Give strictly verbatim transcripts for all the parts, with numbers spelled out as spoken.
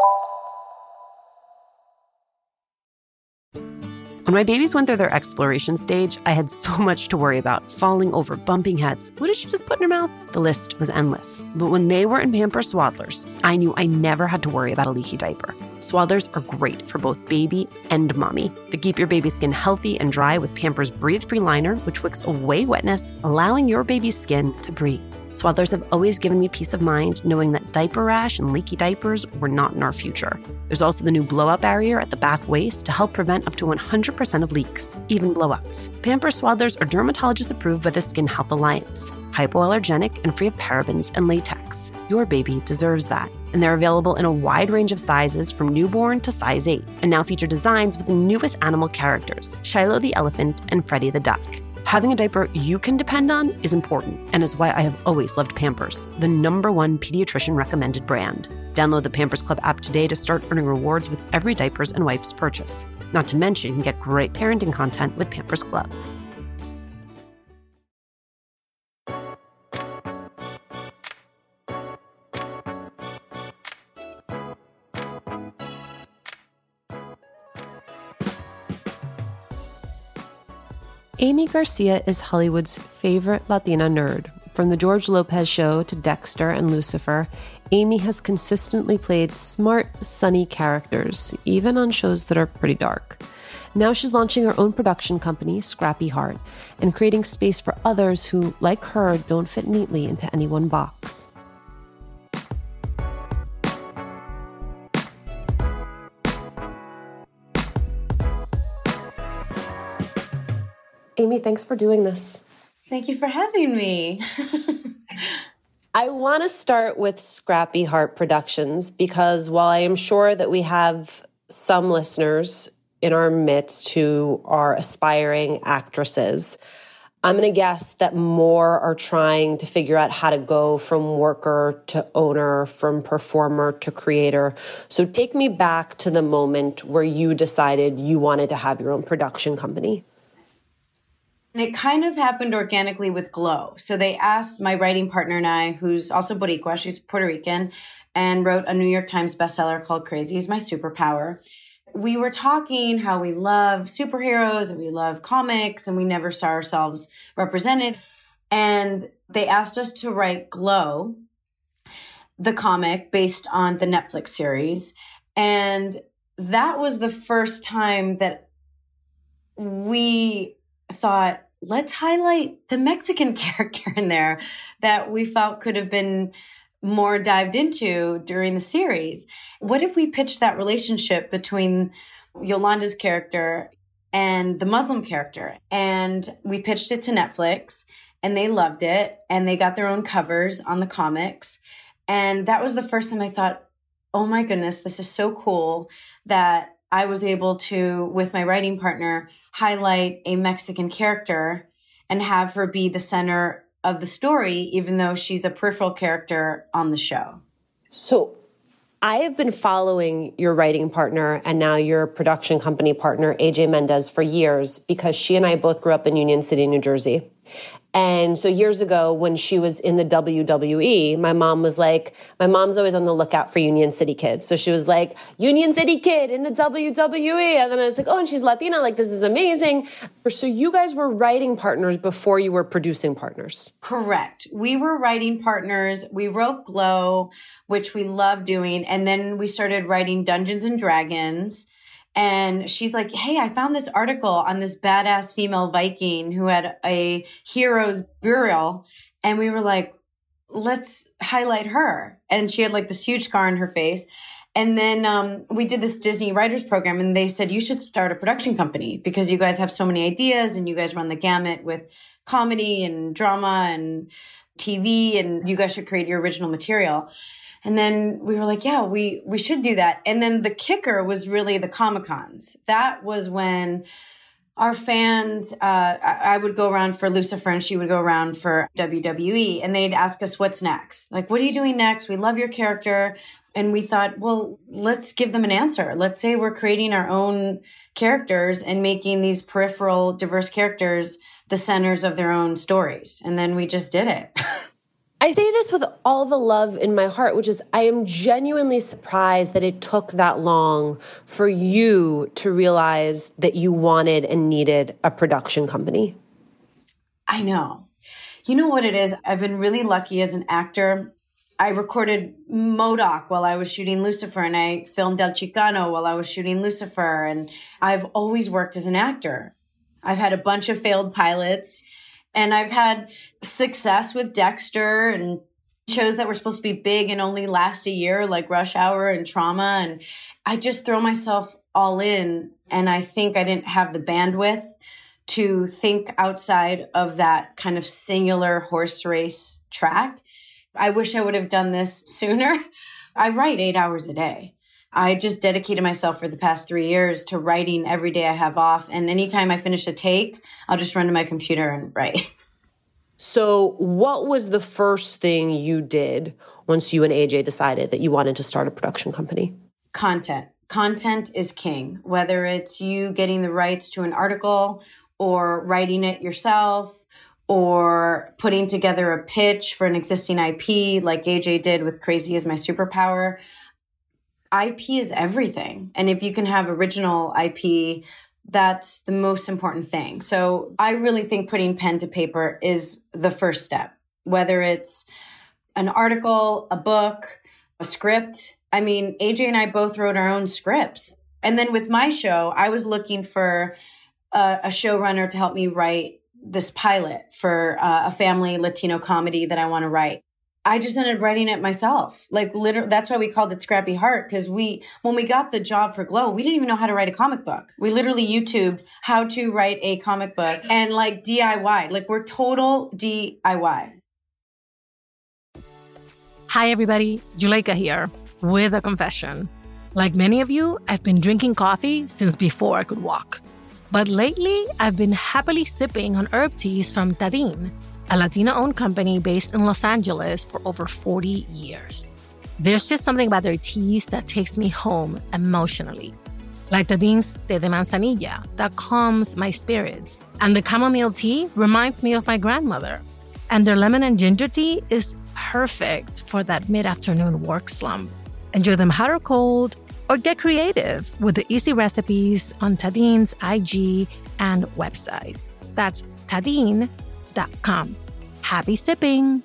When my babies went through their exploration stage, I had so much to worry about. Falling over, bumping heads. What did she just put in her mouth? The list was endless. But when they were in Pampers Swaddlers, I knew I never had to worry about a leaky diaper. Swaddlers are great for both baby and mommy. They keep your baby's skin healthy and dry with Pampers Breathe-Free Liner, which wicks away wetness, allowing your baby's skin to breathe. Swaddlers have always given me peace of mind knowing that diaper rash and leaky diapers were not in our future. There's also the new blowout barrier at the back waist to help prevent up to one hundred percent of leaks, even blowouts. Pampers Swaddlers are dermatologist approved by the Skin Health Alliance, hypoallergenic and free of parabens and latex. Your baby deserves that. And they're available in a wide range of sizes from newborn to size eight, and now feature designs with the newest animal characters, Shiloh the elephant and Freddie the duck. Having a diaper you can depend on is important, and is why I have always loved Pampers, the number one pediatrician recommended brand. Download the Pampers Club app today to start earning rewards with every diapers and wipes purchase. Not to mention, you can get great parenting content with Pampers Club. Aimee Garcia is Hollywood's favorite Latina nerd. From The George Lopez Show to Dexter and Lucifer, Aimee has consistently played smart, sunny characters, even on shows that are pretty dark. Now she's launching her own production company, Scrappy Heart, and creating space for others who, like her, don't fit neatly into any one box. Aimee, thanks for doing this. Thank you for having me. I want to start with Scrappy Heart Productions because while I am sure that we have some listeners in our midst who are aspiring actresses, I'm going to guess that more are trying to figure out how to go from worker to owner, from performer to creator. So take me back to the moment where you decided you wanted to have your own production company. And it kind of happened organically with Glow. So they asked my writing partner and I, who's also Boricua, she's Puerto Rican, and wrote a New York Times bestseller called Crazy is My Superpower. We were talking how we love superheroes and we love comics and we never saw ourselves represented. And they asked us to write Glow, the comic based on the Netflix series. And that was the first time that we thought, let's highlight the Mexican character in there that we felt could have been more dived into during the series. What if we pitched that relationship between Yolanda's character and the Muslim character? And we pitched it to Netflix and they loved it and they got their own covers on the comics. And that was the first time I thought, oh my goodness, this is so cool that I was able to, with my writing partner, highlight a Mexican character and have her be the center of the story, even though she's a peripheral character on the show. So I have been following your writing partner and now your production company partner, A J Mendez, for years because she and I both grew up in Union City, New Jersey. And so years ago, when she was in the W W E, my mom was like, my mom's always on the lookout for Union City kids. So she was like, Union City kid in the W W E. And then I was like, oh, and she's Latina. Like, this is amazing. So you guys were writing partners before you were producing partners. Correct. We were writing partners. We wrote Glow, which we love doing. And then we started writing Dungeons and Dragons. And she's like, hey, I found this article on this badass female Viking who had a hero's burial. And we were like, let's highlight her. And she had like this huge scar on her face. And then um, we did this Disney writers program and they said, you should start a production company because you guys have so many ideas and you guys run the gamut with comedy and drama and T V and you guys should create your original material. And then we were like, yeah, we, we should do that. And then the kicker was really the Comic-Cons. That was when our fans, uh, I, I would go around for Lucifer and she would go around for W W E and they'd ask us, what's next? Like, what are you doing next? We love your character. And we thought, well, let's give them an answer. Let's say we're creating our own characters and making these peripheral diverse characters the centers of their own stories. And then we just did it. I say this with all the love in my heart, which is I am genuinely surprised that it took that long for you to realize that you wanted and needed a production company. I know. You know what it is? I've been really lucky as an actor. I recorded MODOK while I was shooting Lucifer, and I filmed El Chicano while I was shooting Lucifer. And I've always worked as an actor. I've had a bunch of failed pilots. And I've had success with Dexter and shows that were supposed to be big and only last a year, like Rush Hour and Trauma. And I just throw myself all in. And I think I didn't have the bandwidth to think outside of that kind of singular horse race track. I wish I would have done this sooner. I write eight hours a day. I just dedicated myself for the past three years to writing every day I have off. And anytime I finish a take, I'll just run to my computer and write. So what was the first thing you did once you and A J decided that you wanted to start a production company? Content. Content is king. Whether it's you getting the rights to an article or writing it yourself or putting together a pitch for an existing I P like A J did with Crazy Is My Superpower. I P is everything. And if you can have original I P, that's the most important thing. So I really think putting pen to paper is the first step, whether it's an article, a book, a script. I mean, A J and I both wrote our own scripts. And then with my show, I was looking for a, a showrunner to help me write this pilot for uh, a family Latino comedy that I want to write. I just ended up writing it myself. Like literally, that's why we called it Scrappy Heart. Because we, when we got the job for Glow, we didn't even know how to write a comic book. We literally YouTubed how to write a comic book and like D I Y. Like we're total D I Y. Hi, everybody. Juleyka here with a confession. Like many of you, I've been drinking coffee since before I could walk. But lately, I've been happily sipping on herb teas from Tadin, a Latino-owned company based in Los Angeles for over forty years. There's just something about their teas that takes me home emotionally. Like Tadin's Té de Manzanilla that calms my spirits. And the chamomile tea reminds me of my grandmother. And their lemon and ginger tea is perfect for that mid-afternoon work slump. Enjoy them hot or cold, or get creative with the easy recipes on Tadin's I G and website. That's tadin dot com. Happy sipping.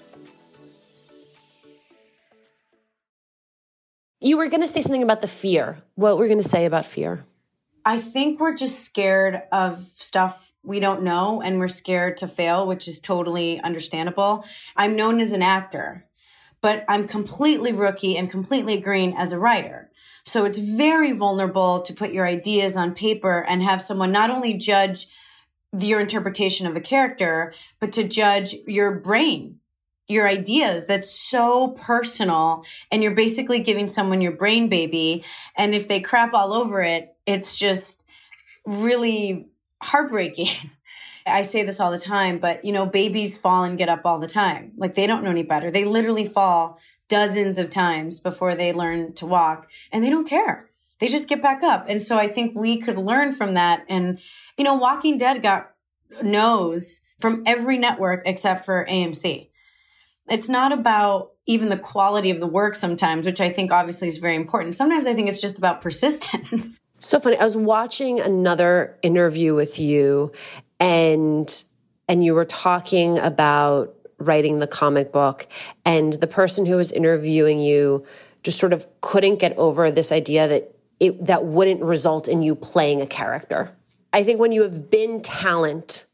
You were going to say something about the fear. What were you going to say about fear? I think we're just scared of stuff we don't know, and we're scared to fail, which is totally understandable. I'm known as an actor, but I'm completely rookie and completely green as a writer. So it's very vulnerable to put your ideas on paper and have someone not only judge your interpretation of a character, but to judge your brain, your ideas. That's so personal. And you're basically giving someone your brain baby. And if they crap all over it, it's just really heartbreaking. I say this all the time, but you know, babies fall and get up all the time. Like they don't know any better. They literally fall dozens of times before they learn to walk, and they don't care. They just get back up. And so I think we could learn from that. And, you know, Walking Dead got no's from every network except for A M C. It's not about even the quality of the work sometimes, which I think obviously is very important. Sometimes I think it's just about persistence. So funny. I was watching another interview with you, and and you were talking about writing the comic book, and the person who was interviewing you just sort of couldn't get over this idea that it that wouldn't result in you playing a character. I think when you have been talent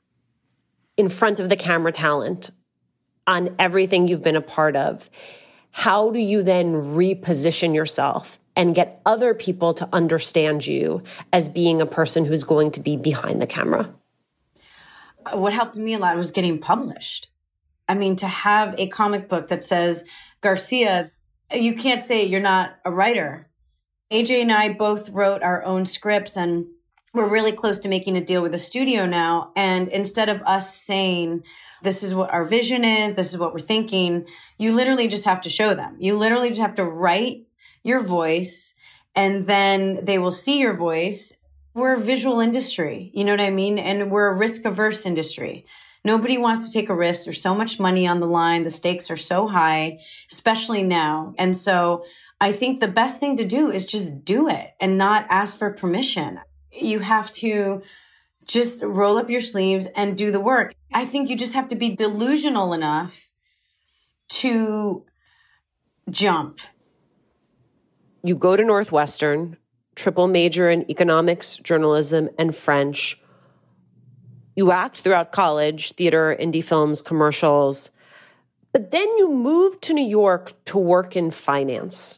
in front of the camera, talent on everything you've been a part of, how do you then reposition yourself and get other people to understand you as being a person who's going to be behind the camera? What helped me a lot was getting published. I mean, to have a comic book that says, Garcia, you can't say you're not a writer. A J and I both wrote our own scripts, and we're really close to making a deal with a studio now. And instead of us saying, this is what our vision is, this is what we're thinking, you literally just have to show them. You literally just have to write your voice, and then they will see your voice. We're a visual industry, you know what I mean? And we're a risk-averse industry. Nobody wants to take a risk. There's so much money on the line. The stakes are so high, especially now. And so I think the best thing to do is just do it and not ask for permission. You have to just roll up your sleeves and do the work. I think you just have to be delusional enough to jump. You go to Northwestern, triple major in economics, journalism, and French. You act throughout college, theater, indie films, commercials. But then you moved to New York to work in finance.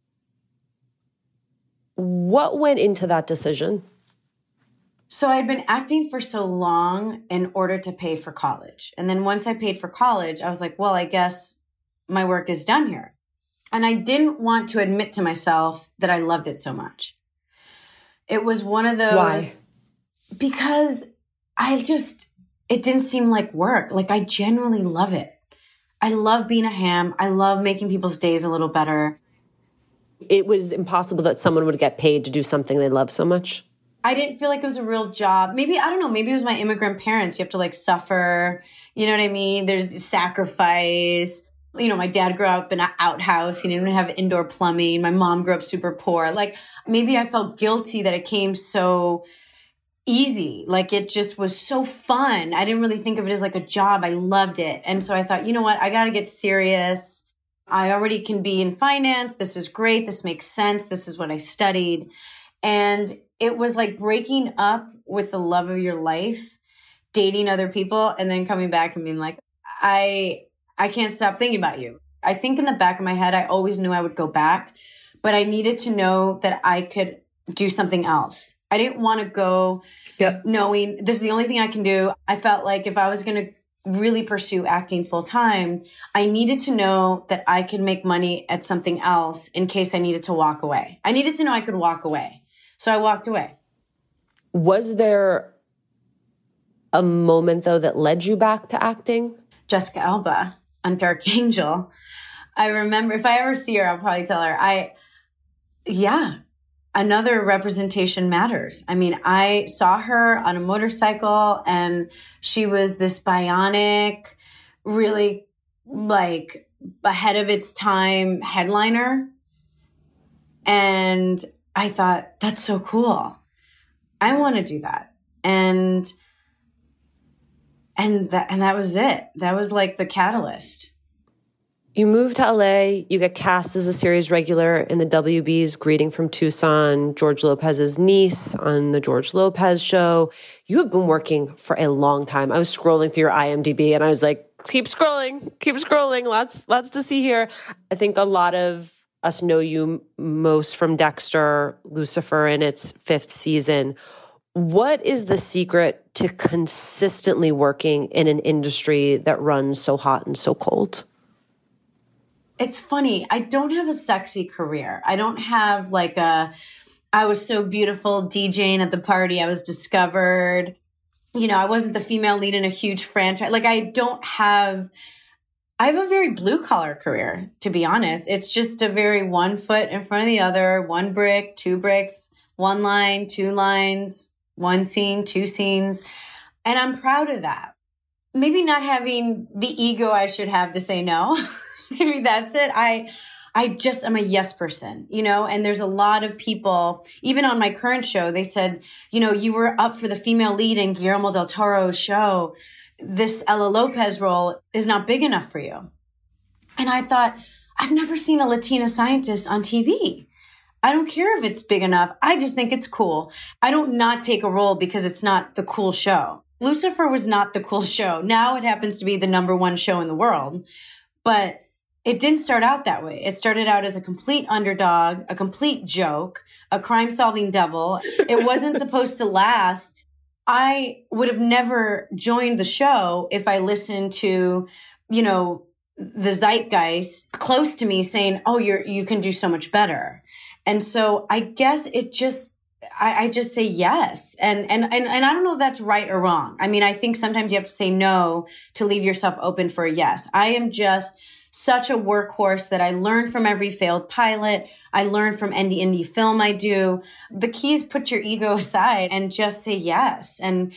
What went into that decision? So I'd been acting for so long in order to pay for college. And then once I paid for college, I was like, well, I guess my work is done here. And I didn't want to admit to myself that I loved it so much. It was one of those... Why? Because I just, it didn't seem like work. Like I genuinely love it. I love being a ham. I love making people's days a little better. It was impossible that someone would get paid to do something they love so much. I didn't feel like it was a real job. Maybe, I don't know, maybe it was my immigrant parents. You have to like suffer. You know what I mean? There's sacrifice. You know, my dad grew up in an outhouse. He didn't even have indoor plumbing. My mom grew up super poor. Like maybe I felt guilty that it came so easy. Like it just was so fun. I didn't really think of it as like a job. I loved it. And so I thought, you know what? I got to get serious. I already can be in finance. This is great. This makes sense. This is what I studied. And it was like breaking up with the love of your life, dating other people, and then coming back and being like, I, I can't stop thinking about you. I think in the back of my head, I always knew I would go back, but I needed to know that I could do something else. I didn't want to go yep. knowing this is the only thing I can do. I felt like if I was going to really pursue acting full time, I needed to know that I could make money at something else in case I needed to walk away. I needed to know I could walk away. So I walked away. Was there a moment, though, that led you back to acting? Jessica Alba on Dark Angel. I remember, if I ever see her, I'll probably tell her, I, yeah, another representation matters. I mean, I saw her on a motorcycle and she was this bionic, really like ahead of its time headliner. And I thought, that's so cool. I want to do that. And, and that, and that was it. That was like the catalyst. You moved to L A, you get cast as a series regular in the W B's Greeting from Tucson, George Lopez's niece on the George Lopez show. You have been working for a long time. I was scrolling through your I M D B and I was like, keep scrolling, keep scrolling. Lots, lots to see here. I think a lot of us know you most from Dexter, Lucifer in its fifth season. What is the secret to consistently working in an industry that runs so hot and so cold? It's funny. I don't have a sexy career. I don't have like a, I was so beautiful DJing at the party. I was discovered. You know, I wasn't the female lead in a huge franchise. Like I don't have, I have a very blue collar career, to be honest. It's just a very one foot in front of the other, one brick, two bricks, one line, two lines, one scene, two scenes. And I'm proud of that. Maybe not having the ego I should have to say no. Maybe that's it. I, I just am a yes person, you know, and there's a lot of people, even on my current show, they said, you know, you were up for the female lead in Guillermo del Toro's show. This Ella Lopez role is not big enough for you. And I thought, I've never seen a Latina scientist on T V. I don't care if it's big enough. I just think it's cool. I don't not take a role because it's not the cool show. Lucifer was not the cool show. Now it happens to be the number one show in the world. But it didn't start out that way. It started out as a complete underdog, a complete joke, a crime-solving devil. It wasn't supposed to last. I would have never joined the show if I listened to, you know, the zeitgeist close to me saying, oh, you're, you can do so much better. And so I guess it just, I, I just say yes. And, and, and, and I don't know if that's right or wrong. I mean, I think sometimes you have to say no to leave yourself open for a yes. I am just such a workhorse that I learn from every failed pilot. I learn from any indie film I do. The key is put your ego aside and just say yes. And,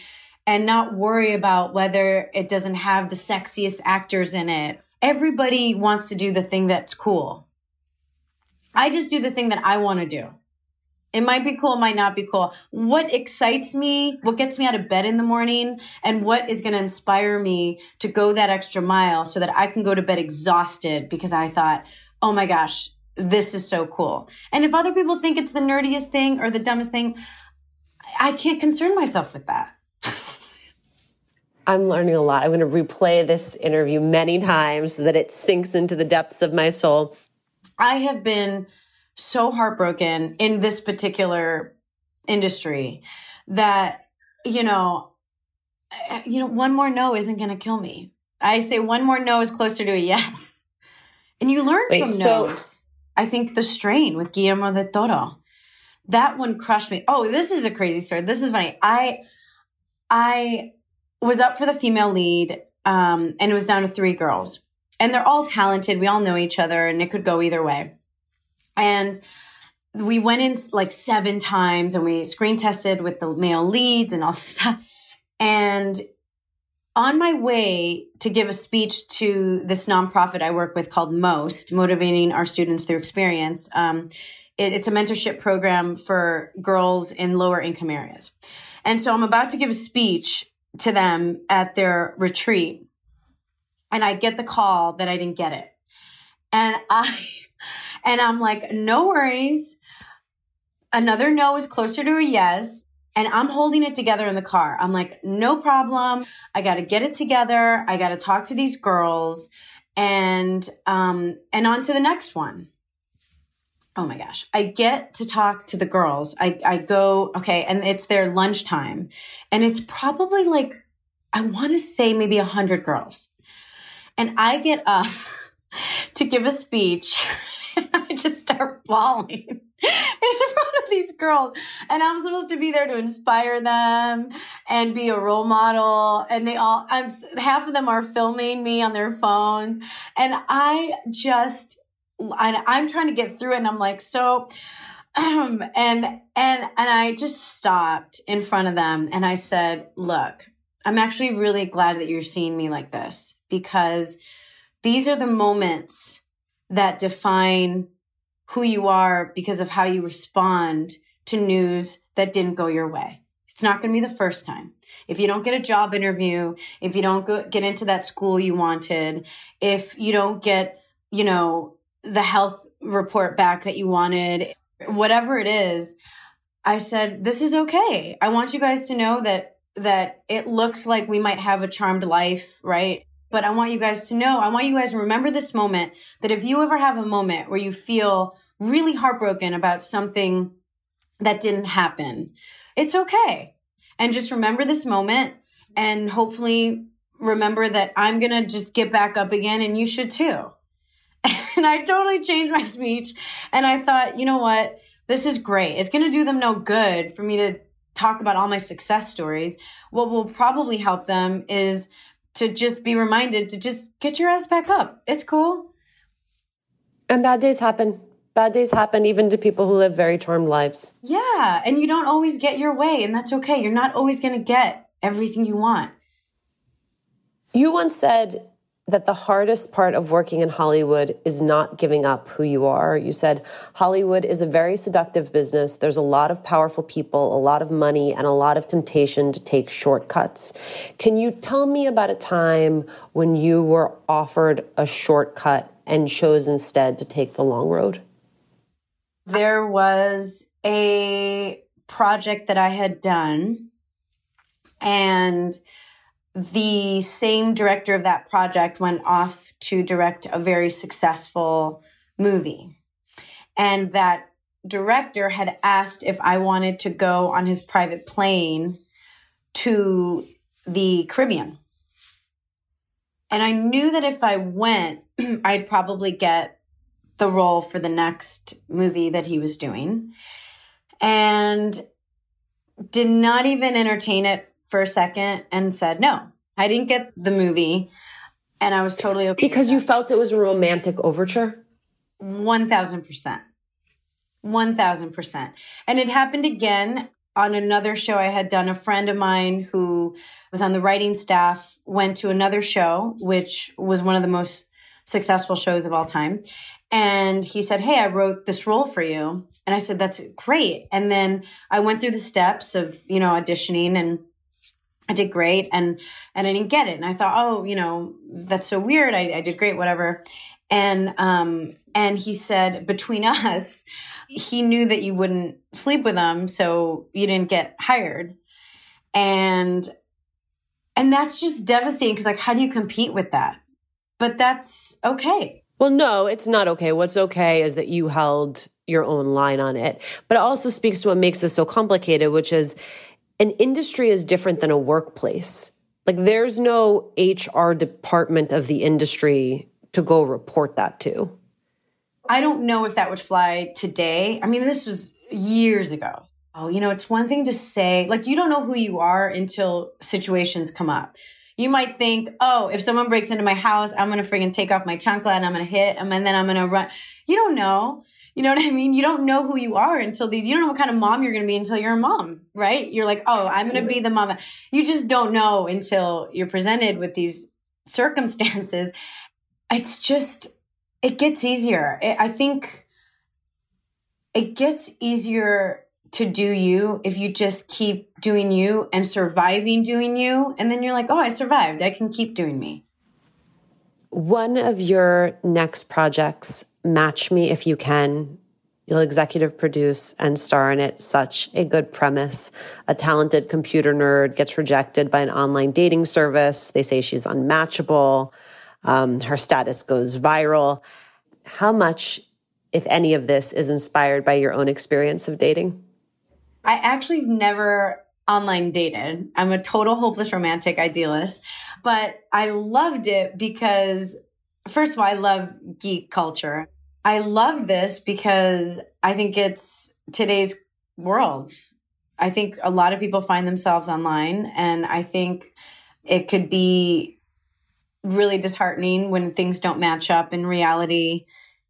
and not worry about whether it doesn't have the sexiest actors in it. Everybody wants to do the thing that's cool. I just do the thing that I want to do. It might be cool, it might not be cool. What excites me, what gets me out of bed in the morning, and what is going to inspire me to go that extra mile so that I can go to bed exhausted because I thought, oh my gosh, this is so cool. And if other people think it's the nerdiest thing or the dumbest thing, I can't concern myself with that. I'm learning a lot. I'm going to replay this interview many times so that it sinks into the depths of my soul. I have been so heartbroken in this particular industry that, you know, you know, one more no isn't going to kill me. I say one more no is closer to a yes. And you learn Wait, from so- no's. I think The Strain with Guillermo del Toro, that one crushed me. Oh, this is a crazy story. This is funny. I, I was up for the female lead, um, and it was down to three girls. And they're all talented. We all know each other, and it could go either way. And we went in like seven times, and we screen tested with the male leads and all this stuff. And on my way to give a speech to this nonprofit I work with called MOST, Motivating Our Students Through Experience, um, it, it's a mentorship program for girls in lower income areas. And so I'm about to give a speech to them at their retreat. And I get the call that I didn't get it. And I, and I'm like, no worries. Another no is closer to a yes. And I'm holding it together in the car. I'm like, no problem. I got to get it together. I got to talk to these girls and, um, and on to the next one. Oh my gosh. I get to talk to the girls. I, I go, okay. And it's their lunchtime, and it's probably like, I want to say maybe a hundred girls. And I get up to give a speech, and I just start bawling in front of these girls. And I'm supposed to be there to inspire them and be a role model. And they all, I'm, half of them are filming me on their phones. And I just, I, I'm trying to get through it. And I'm like, so, um, and, and, and I just stopped in front of them. And I said, look, I'm actually really glad that you're seeing me like this, because these are the moments that define who you are because of how you respond to news that didn't go your way. It's not going to be the first time. If you don't get a job interview, if you don't go, get into that school you wanted, if you don't get, you know, the health report back that you wanted, whatever it is, I said, this is okay. I want you guys to know that, that it looks like we might have a charmed life, right? But I want you guys to know, I want you guys to remember this moment, that if you ever have a moment where you feel really heartbroken about something that didn't happen, it's okay. And just remember this moment, and hopefully remember that I'm going to just get back up again, and you should too. And I totally changed my speech. And I thought, you know what? This is great. It's going to do them no good for me to talk about all my success stories. What will probably help them is to just be reminded to just get your ass back up. It's cool. And bad days happen. Bad days happen even to people who live very charmed lives. Yeah. And you don't always get your way, and that's okay. You're not always going to get everything you want. You once said that the hardest part of working in Hollywood is not giving up who you are. You said Hollywood is a very seductive business. There's a lot of powerful people, a lot of money, and a lot of temptation to take shortcuts. Can you tell me about a time when you were offered a shortcut and chose instead to take the long road? There was a project that I had done, and the same director of that project went off to direct a very successful movie. And that director had asked if I wanted to go on his private plane to the Caribbean. And I knew that if I went, I'd probably get the role for the next movie that he was doing. And did not even entertain it for a second and said, no, I didn't get the movie. And I was totally okay. Because you felt it was a romantic overture? one thousand percent. one thousand percent. And it happened again on another show I had done, a friend of mine who was on the writing staff went to another show, which was one of the most successful shows of all time. And he said, hey, I wrote this role for you. And I said, that's great. And then I went through the steps of, you know, auditioning, and I did great. And, and I didn't get it. And I thought, oh, you know, that's so weird. I, I did great, whatever. And, um, and he said, between us, he knew that you wouldn't sleep with him, so you didn't get hired. And, and that's just devastating, because like, how do you compete with that? But that's okay. Well, no, it's not okay. What's okay is that you held your own line on it. But it also speaks to what makes this so complicated, which is an industry is different than a workplace. Like, there's no H R department of the industry to go report that to. I don't know if that would fly today. I mean, this was years ago. Oh, you know, it's one thing to say, like, you don't know who you are until situations come up. You might think, oh, if someone breaks into my house, I'm going to friggin' take off my chancla and I'm going to hit them, and then I'm going to run. You don't know. You know what I mean? You don't know who you are until these, you don't know what kind of mom you're going to be until you're a mom, right? You're like, oh, I'm going to be the mama. You just don't know until you're presented with these circumstances. It's just, it gets easier. I think it gets easier to do you if you just keep doing you and surviving doing you. And then you're like, oh, I survived. I can keep doing me. One of your next projects, Match Me If You Can, you'll executive produce and star in it. Such a good premise. A talented computer nerd gets rejected by an online dating service. They say she's unmatchable. Um, her status goes viral. How much, if any of this, is inspired by your own experience of dating? I actually never online dated. I'm a total hopeless romantic idealist, but I loved it because, first of all, I love geek culture. I love this because I think it's today's world. I think a lot of people find themselves online, and I think it could be really disheartening when things don't match up in reality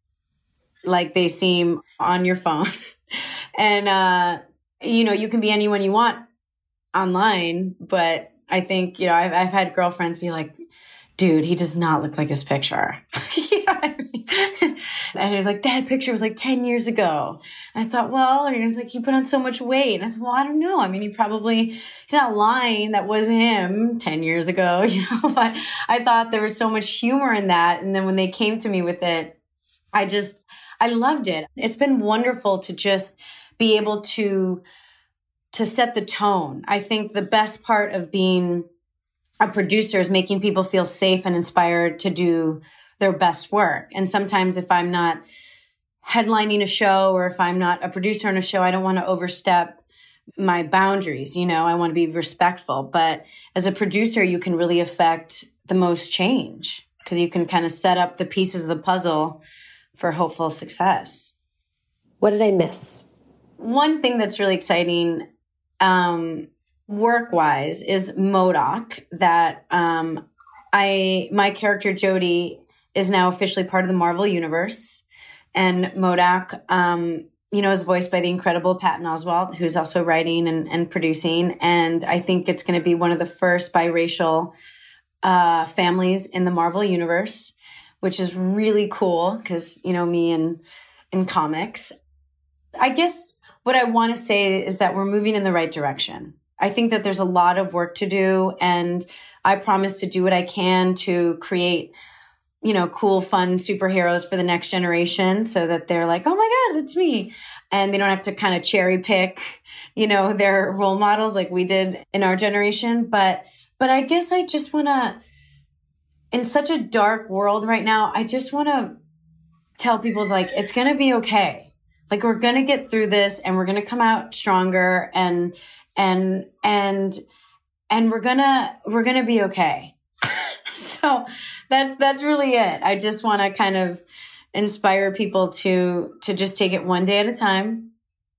like they seem on your phone. and, uh, you know, you can be anyone you want online, but I think, you know, I've, I've had girlfriends be like, dude, he does not look like his picture. You know what I mean? And he was like, that picture was like ten years ago. And I thought, well, and he was like, he put on so much weight. And I said, well, I don't know. I mean, he probably, he's not lying. That wasn't him ten years ago, you know, but I thought there was so much humor in that. And then when they came to me with it, I just, I loved it. It's been wonderful to just be able to, to set the tone. I think the best part of being a producer is making people feel safe and inspired to do their best work. And sometimes if I'm not headlining a show, or if I'm not a producer on a show, I don't want to overstep my boundaries. You know, I want to be respectful. But as a producer, you can really affect the most change, because you can kind of set up the pieces of the puzzle for hopeful success. What did I miss? One thing that's really exciting, um, work-wise, is MODOK. That um, I my character Jodie is now officially part of the Marvel Universe, and MODOK, um, you know, is voiced by the incredible Patton Oswalt, who's also writing and, and producing. And I think it's going to be one of the first biracial uh, families in the Marvel Universe, which is really cool because, you know, me and in comics. I guess what I want to say is that we're moving in the right direction. I think that there's a lot of work to do, and I promise to do what I can to create, you know, cool, fun superheroes for the next generation, so that they're like, oh my God, that's me. And they don't have to kind of cherry pick, you know, their role models like we did in our generation. But, but I guess I just want to, in such a dark world right now, I just want to tell people, like, it's going to be okay. Like, we're going to get through this, and we're going to come out stronger, and, and, and, and we're going to, we're going to be okay. So that's, that's really it. I just want to kind of inspire people to, to just take it one day at a time,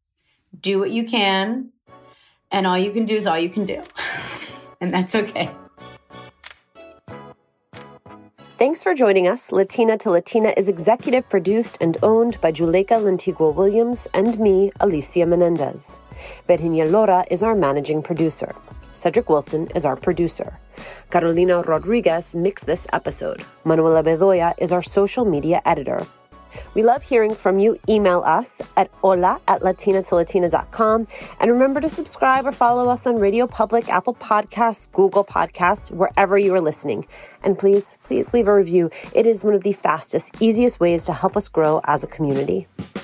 do what you can, and all you can do is all you can do. And that's okay. Thanks for joining us. Latina to Latina is executive produced and owned by Juleyka Lantigua Williams and me, Alicia Menendez. Virginia Lora is our managing producer. Cedric Wilson is our producer. Carolina Rodriguez mixed this episode. Manuela Bedoya is our social media editor. We love hearing from you. Email us at hola at latina to latina dot com. And remember to subscribe or follow us on Radio Public, Apple Podcasts, Google Podcasts, wherever you are listening. And please, please leave a review. It is one of the fastest, easiest ways to help us grow as a community.